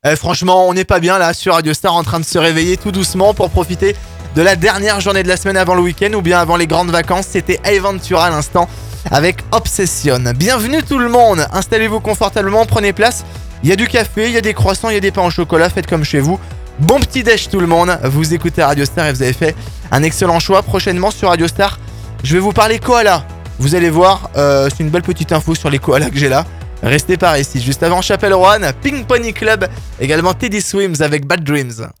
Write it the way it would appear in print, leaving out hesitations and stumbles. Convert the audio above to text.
Franchement, on n'est pas bien là sur Radio Star en train de se réveiller tout doucement pour profiter de la dernière journée de la semaine avant le week-end ou bien avant les grandes vacances. C'était Aventura à l'instant avec Obsession. Bienvenue tout le monde, installez-vous confortablement, prenez place. Il y a du café, il y a des croissants, il y a des pains au chocolat, faites comme chez vous. Bon petit déj tout le monde, vous écoutez Radio Star et vous avez fait un excellent choix. Prochainement sur Radio Star, je vais vous parler koala. Vous allez voir, c'est une belle petite info sur les koalas que j'ai là. Restez par ici. Juste avant Chapelle Roanne, Pink Pony Club, également Teddy Swims avec Bad Dreams.